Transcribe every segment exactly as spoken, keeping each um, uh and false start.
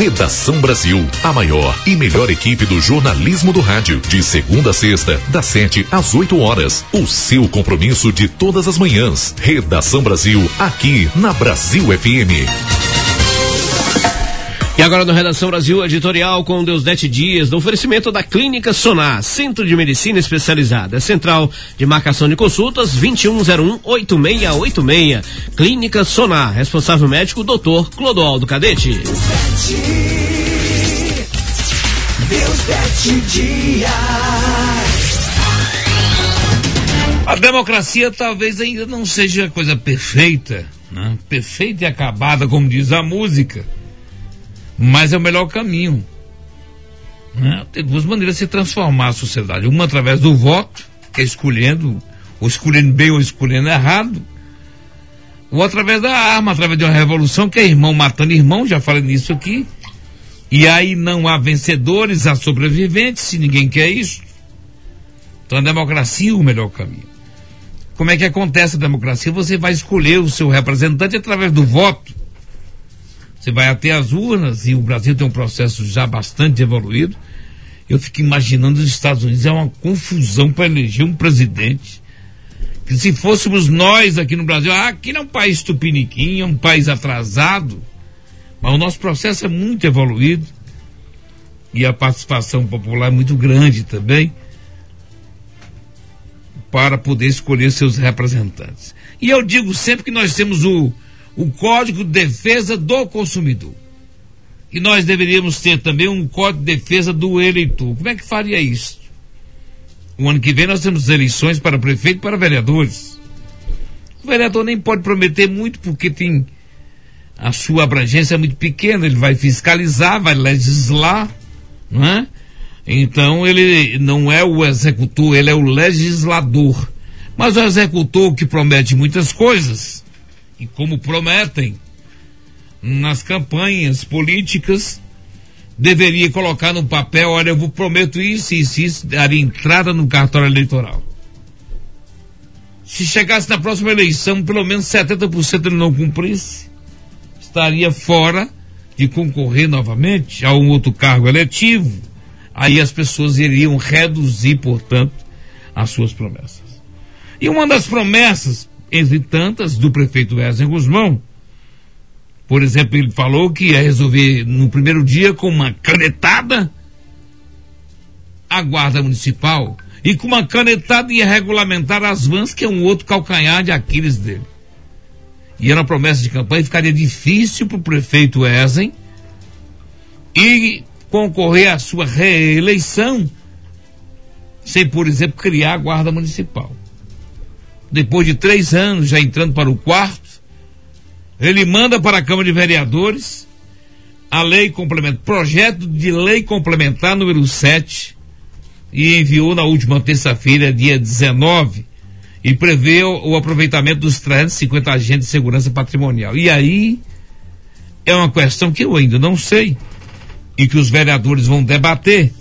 Redação Brasil, a maior e melhor equipe do jornalismo do rádio, de segunda a sexta, das sete às oito horas. O seu compromisso de todas as manhãs. Redação Brasil, aqui na Brasil F M. E agora no Redação Brasil, editorial com Deusdete Dias, no oferecimento da Clínica Sonar, Centro de Medicina Especializada, Central de Marcação de Consultas, vinte e um zero um, oito seis oito seis. Clínica Sonar, responsável médico, doutor Clodoaldo Cadete. Deusdete Dias. A democracia talvez ainda não seja a coisa perfeita, né? Perfeita e acabada, como diz a música. Mas é o melhor caminho, né? Tem duas maneiras de se transformar a sociedade. Uma através do voto, que é escolhendo, ou escolhendo bem ou escolhendo errado. Ou através da arma, através de uma revolução, que é irmão matando irmão, já falei nisso aqui. E aí não há vencedores, há sobreviventes, se ninguém quer isso. Então a democracia é o melhor caminho. Como é que acontece a democracia? Você vai escolher o seu representante através do voto. Você vai até as urnas, e o Brasil tem um processo já bastante evoluído. Eu fico imaginando os Estados Unidos, é uma confusão para eleger um presidente. Que se fôssemos nós aqui no Brasil, ah, aqui não é um país tupiniquim, é um país atrasado. Mas o nosso processo é muito evoluído. E a participação popular é muito grande também, para poder escolher seus representantes. E eu digo sempre que nós temos o o Código de Defesa do Consumidor. E nós deveríamos ter também um Código de Defesa do Eleitor. Como é que faria isso? O ano que vem nós temos eleições para prefeito e para vereadores. O vereador nem pode prometer muito, porque tem a sua abrangência é muito pequena. Ele vai fiscalizar, vai legislar, não é? Então ele não é o executor, ele é o legislador. Mas o executor, que promete muitas coisas, e como prometem nas campanhas políticas, deveria colocar no papel: olha, eu vou prometo isso, isso, isso, dar entrada no cartório eleitoral. Se chegasse na próxima eleição, pelo menos setenta por cento ele não cumprisse, estaria fora de concorrer novamente a um outro cargo eletivo. Aí as pessoas iriam reduzir, portanto, as suas promessas. E uma das promessas, entre tantas, do prefeito Wesley Guzmão, por exemplo, ele falou que ia resolver no primeiro dia, com uma canetada, a guarda municipal, e com uma canetada ia regulamentar as vans, que é um outro calcanhar de Aquiles dele. E era uma promessa de campanha, ficaria difícil para o prefeito Wesley e concorrer à sua reeleição sem, por exemplo, criar a guarda municipal. Depois de três anos, já entrando para o quarto, ele manda para a Câmara de Vereadores a lei complementar, projeto de lei complementar número sete, e enviou na última terça-feira, dia dezenove, e prevê o, o aproveitamento dos trezentos e cinquenta agentes de segurança patrimonial. E aí é uma questão que eu ainda não sei, e que os vereadores vão debater.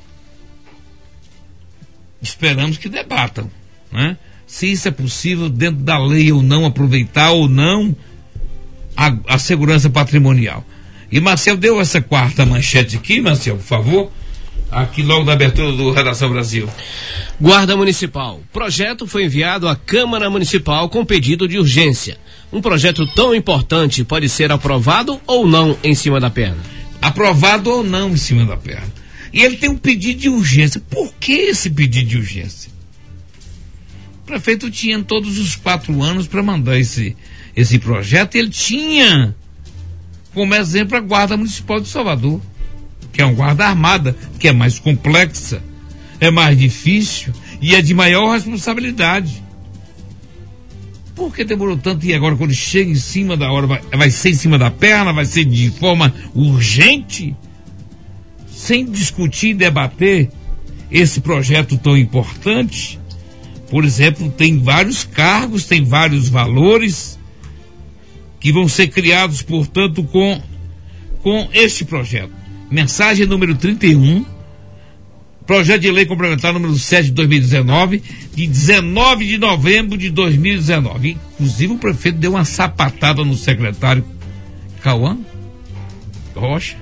Esperamos que debatam, né? Se isso é possível dentro da lei ou não, aproveitar ou não a, a segurança patrimonial. E Marcel deu essa quarta manchete aqui, Marcel, por favor, aqui logo na abertura do Redação Brasil. Guarda Municipal. Projeto foi enviado à Câmara Municipal com pedido de urgência. Um projeto tão importante pode ser aprovado ou não em cima da perna? Aprovado ou não em cima da perna. E ele tem um pedido de urgência. Por que esse pedido de urgência? O prefeito tinha todos os quatro anos para mandar esse, esse projeto. Ele tinha como exemplo a Guarda Municipal de Salvador, que é uma guarda armada, que é mais complexa, é mais difícil e é de maior responsabilidade. Por que demorou tanto? E agora, quando chega em cima da hora, vai, vai ser em cima da perna, vai ser de forma urgente, sem discutir e debater esse projeto tão importante? Por exemplo, tem vários cargos, tem vários valores que vão ser criados, portanto, com, com este projeto. Mensagem número trinta e um, projeto de lei complementar número sete de dois mil e dezenove, de dezenove de novembro de dois mil e dezenove. Inclusive, o prefeito deu uma sapatada no secretário Cauã Rocha,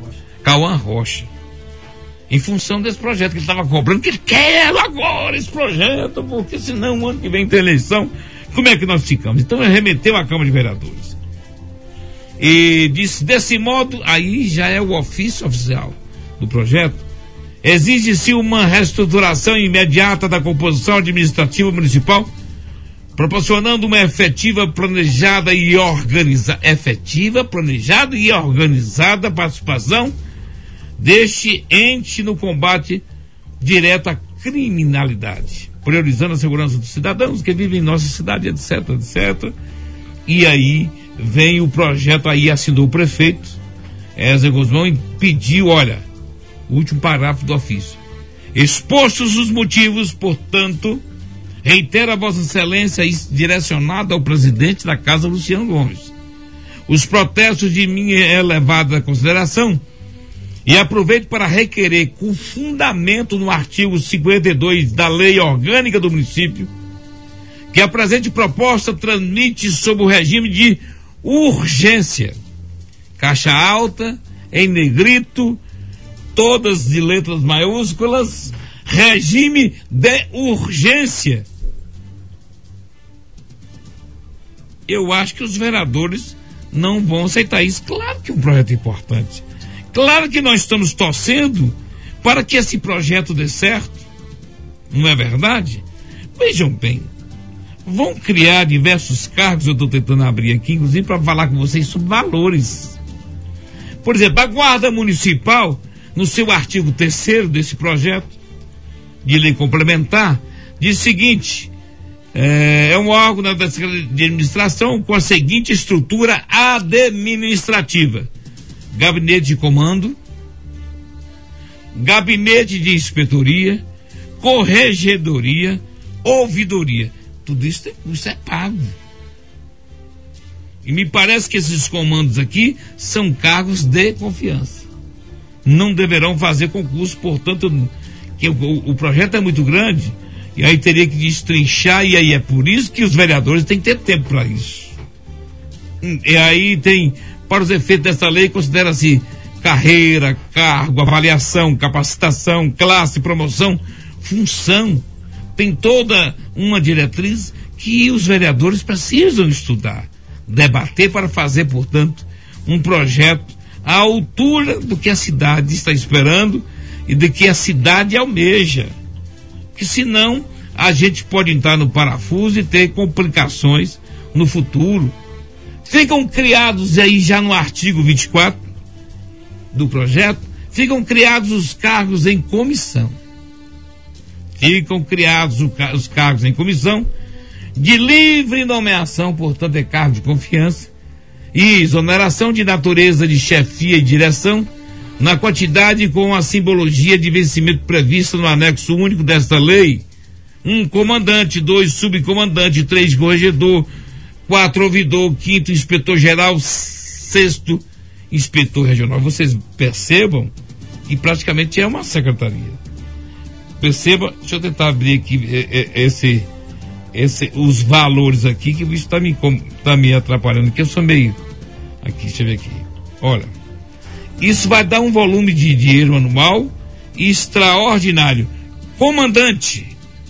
Cauã Rocha, em função desse projeto que ele estava cobrando, que ele quer agora esse projeto, porque senão o ano que vem tem eleição, como é que nós ficamos? Então ele remeteu à Câmara de Vereadores e disse, desse modo, aí já é o ofício oficial do projeto, exige-se uma reestruturação imediata da composição administrativa municipal, proporcionando uma efetiva, planejada e organizada, efetiva, planejada e organizada participação deste ente no combate direto à criminalidade, priorizando a segurança dos cidadãos que vivem em nossa cidade, etc, etcétera. E aí vem o projeto, aí assinou o prefeito, Ézio Guzmão, e pediu, olha, o último parágrafo do ofício. Expostos os motivos, portanto, reitero a Vossa Excelência isso direcionado ao presidente da Casa, Luciano Gomes, os protestos de minha elevada consideração, e aproveito para requerer com fundamento no artigo cinquenta e dois da Lei Orgânica do Município que a presente proposta transmite sob o regime de urgência, caixa alta, em negrito, todas de letras maiúsculas, regime de urgência. Eu acho que os vereadores não vão aceitar isso. Claro que é um projeto importante. Claro que nós estamos torcendo para que esse projeto dê certo. Não é verdade? Vejam bem, vão criar diversos cargos, eu estou tentando abrir aqui, inclusive para falar com vocês sobre valores. Por exemplo, a Guarda Municipal, no seu artigo terceiro desse projeto de lei complementar, diz o seguinte, é, é um órgão da Secretaria de Administração com a seguinte estrutura administrativa: gabinete de comando, gabinete de inspetoria, corregedoria, ouvidoria. Tudo isso, isso é pago. E me parece que esses comandos aqui são cargos de confiança. Não deverão fazer concurso, portanto, que o, o projeto é muito grande, e aí teria que destrinchar, e aí é por isso que os vereadores têm que ter tempo para isso. E aí tem, para os efeitos dessa lei, considera-se carreira, cargo, avaliação, capacitação, classe, promoção, função. Tem toda uma diretriz que os vereadores precisam estudar, debater para fazer, portanto, um projeto à altura do que a cidade está esperando e do que a cidade almeja. Porque senão a gente pode entrar no parafuso e ter complicações no futuro. Ficam criados aí já no artigo vinte e quatro do projeto, ficam criados os cargos em comissão. Ficam criados os cargos em comissão de livre nomeação, portanto é cargo de confiança, e exoneração de natureza de chefia e direção, na quantidade com a simbologia de vencimento prevista no anexo único desta lei. Um comandante, dois subcomandante, três corregedor, quatro ouvidor, quinto inspetor-geral, sexto inspetor regional. Vocês percebam que praticamente é uma secretaria. Perceba, deixa eu tentar abrir aqui esse, esse, os valores aqui, que isso está me, tá me atrapalhando, que eu sou meio... Aqui, deixa eu ver aqui. Olha, isso vai dar um volume de dinheiro anual extraordinário. Comandante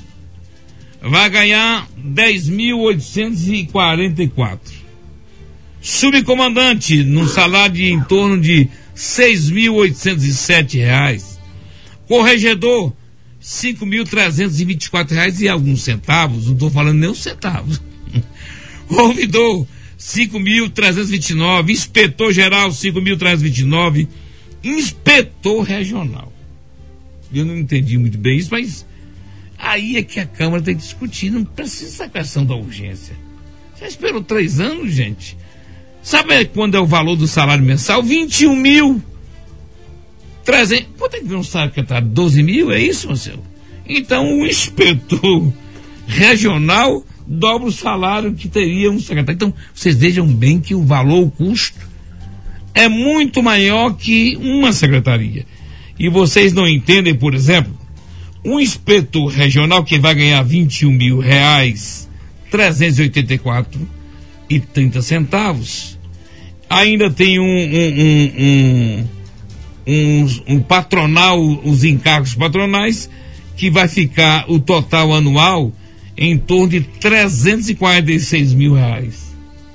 vai ganhar dez mil oitocentos e quarenta e quatro. Subcomandante, num salário de em torno de seis mil oitocentos e sete reais. Corregedor, cinco mil trezentos e vinte e quatro reais e alguns centavos, não estou falando nem os centavos. Ouvidor, cinco mil trezentos e vinte e nove, inspetor geral, cinco mil trezentos e vinte e nove, inspetor regional. Eu não entendi muito bem isso, mas aí é que a Câmara tem que discutir, não precisa essa questão da urgência. Já esperou três anos, gente? Sabe quando é o valor do salário mensal? vinte e um mil trezentos. Quanto é que não sabe que está? doze mil? É isso, Marcelo? Então o inspetor regional dobra o salário que teria um secretário. Então vocês vejam bem que o valor, o custo é muito maior que uma secretaria. E vocês não entendem, por exemplo, um inspetor regional que vai ganhar vinte e um mil reais, trezentos e oitenta e quatro e trinta centavos, ainda tem um, um, um, um um, um patronal, os encargos patronais, que vai ficar o total anual em torno de trezentos e quarenta e seis mil reais.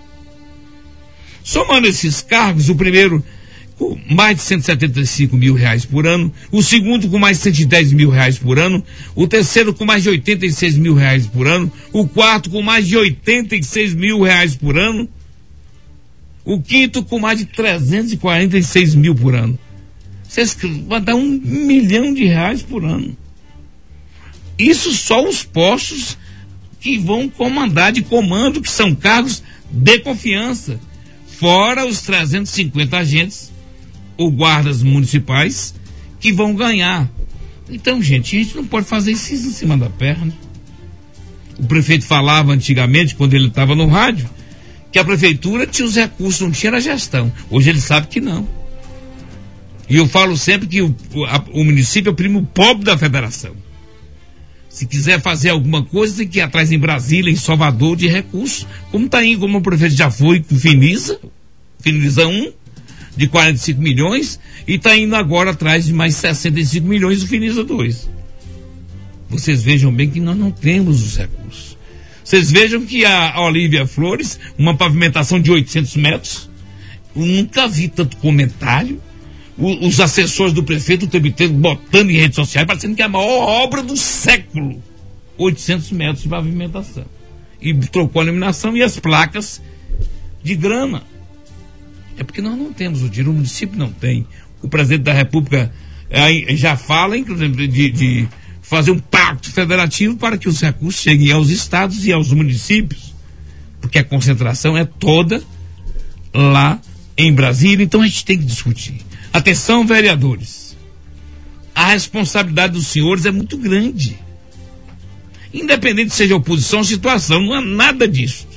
Somando esses cargos, o primeiro com mais de cento e setenta e cinco mil reais por ano, o segundo com mais de cento e dez mil reais por ano, o terceiro com mais de oitenta e seis mil reais por ano, o quarto com mais de oitenta e seis mil reais por ano, o quinto com mais de trezentos e quarenta e seis mil por ano. Vocês vão dar um milhão de reais por ano. Isso só os postos que vão comandar de comando, que são cargos de confiança, fora os trezentos e cinquenta agentes ou guardas municipais que vão ganhar. Então, gente, a gente não pode fazer isso em cima da perna. O prefeito falava antigamente, quando ele estava no rádio, que a prefeitura tinha os recursos, não tinha a gestão. Hoje ele sabe que não. E eu falo sempre que o, a, o município é o primo pobre da federação. Se quiser fazer alguma coisa, tem que ir atrás em Brasília, em Salvador, de recursos. Como está indo, como o prefeito já foi com Finisa, Finisa um, de quarenta e cinco milhões, e está indo agora atrás de mais sessenta e cinco milhões do Finisa dois. Vocês vejam bem que nós não temos os recursos. Vocês vejam que a Olívia Flores, uma pavimentação de oitocentos metros, eu nunca vi tanto comentário. O, os assessores do prefeito o tempo inteiro botando em redes sociais, parecendo que é a maior obra do século. oitocentos metros de pavimentação. E trocou a iluminação e as placas de grama. É porque nós não temos o dinheiro, o município não tem. O presidente da República é, já fala, inclusive, de, de fazer um pacto federativo para que os recursos cheguem aos estados e aos municípios. Porque a concentração é toda lá em Brasília, então a gente tem que discutir. Atenção, vereadores. A responsabilidade dos senhores é muito grande. Independente seja oposição ou situação, não há nada disso.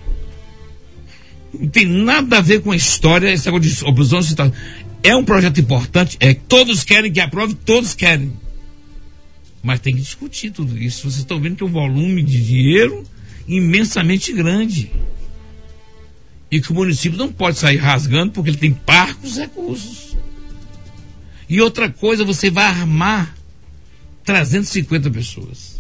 Não tem nada a ver com a história, essa coisa de oposição ou situação. É um projeto importante, é que todos querem que aprove, todos querem. Mas tem que discutir tudo isso. Vocês estão vendo que é um volume de dinheiro imensamente grande. E que o município não pode sair rasgando porque ele tem parcos recursos. E outra coisa, você vai armar trezentas e cinquenta pessoas.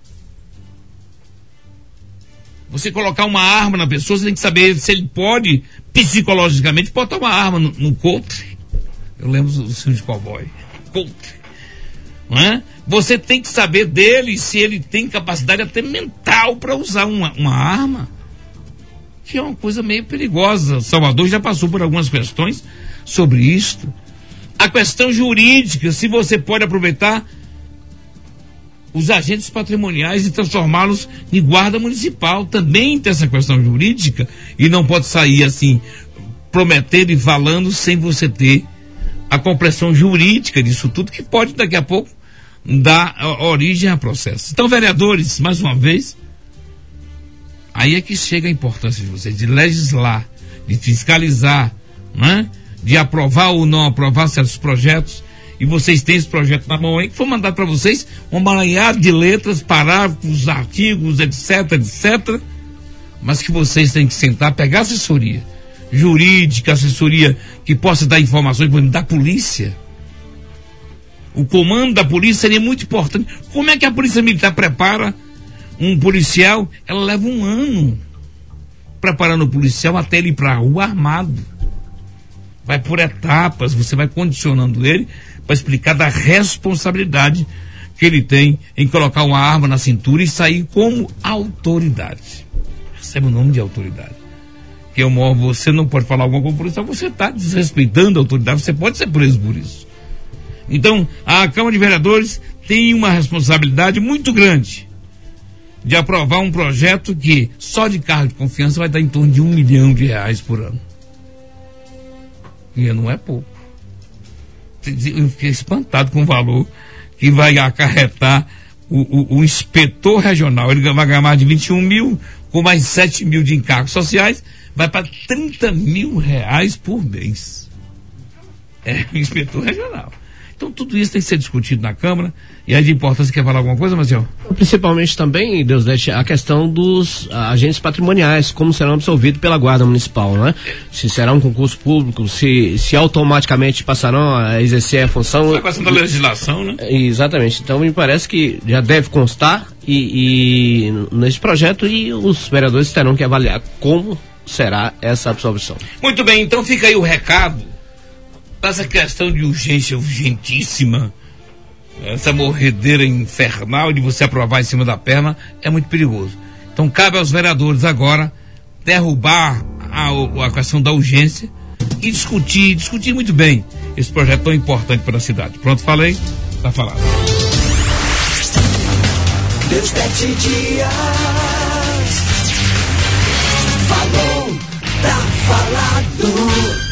Você colocar uma arma na pessoa, você tem que saber se ele pode, psicologicamente, botar uma arma no, no coutre. Eu lembro do filme de cowboy. Coutre. Não é? Você tem que saber dele se ele tem capacidade até mental para usar uma, uma arma. Que é uma coisa meio perigosa. Salvador já passou por algumas questões sobre isto. A questão jurídica, se você pode aproveitar os agentes patrimoniais e transformá-los em guarda municipal, também tem essa questão jurídica e não pode sair assim, prometendo e falando sem você ter a compreensão jurídica disso tudo, que pode daqui a pouco dar origem a processo. Então, vereadores, mais uma vez, aí é que chega a importância de vocês, de legislar, de fiscalizar, né? De aprovar ou não aprovar certos projetos, e vocês têm esse projeto na mão aí, que foi mandado para vocês, um emaranhado de letras, parágrafos, artigos, etc, etc, mas que vocês têm que sentar, pegar assessoria jurídica, assessoria que possa dar informações, por exemplo, da polícia. O comando da polícia seria muito importante. Como é que a polícia militar prepara um policial? Ela leva um ano preparando o policial até ele ir para a rua armado. Vai por etapas, você vai condicionando ele para explicar da responsabilidade que ele tem em colocar uma arma na cintura e sair como autoridade. Recebe o nome de autoridade. Que é uma, você não pode falar alguma coisa por isso, você está desrespeitando a autoridade, você pode ser preso por isso. Então, a Câmara de Vereadores tem uma responsabilidade muito grande de aprovar um projeto que só de cargo de confiança vai dar em torno de um milhão de reais por ano. E não é pouco. Eu fiquei espantado com o valor que vai acarretar o, o, o inspetor regional. Ele vai ganhar mais de vinte e um mil, com mais sete mil de encargos sociais, vai para trinta mil reais por mês. É o inspetor regional. Então tudo isso tem que ser discutido na Câmara. E aí de importância, quer falar alguma coisa, Marcelo? Principalmente também, Deusdete, a questão dos ah, agentes patrimoniais, como serão absolvidos pela Guarda Municipal, né? Se será um concurso público, se, se automaticamente passarão a exercer a função. É a questão da legislação, né? Exatamente. Então me parece que já deve constar e, e nesse projeto, e os vereadores terão que avaliar como será essa absolvição. Muito bem, então fica aí o recado dessa questão de urgência urgentíssima. Essa morredeira infernal de você aprovar em cima da perna é muito perigoso. Então cabe aos vereadores agora derrubar a, a questão da urgência e discutir, discutir muito bem esse projeto tão importante para a cidade. Pronto, falei? Tá falado. Deusdete Dias falou, tá falado.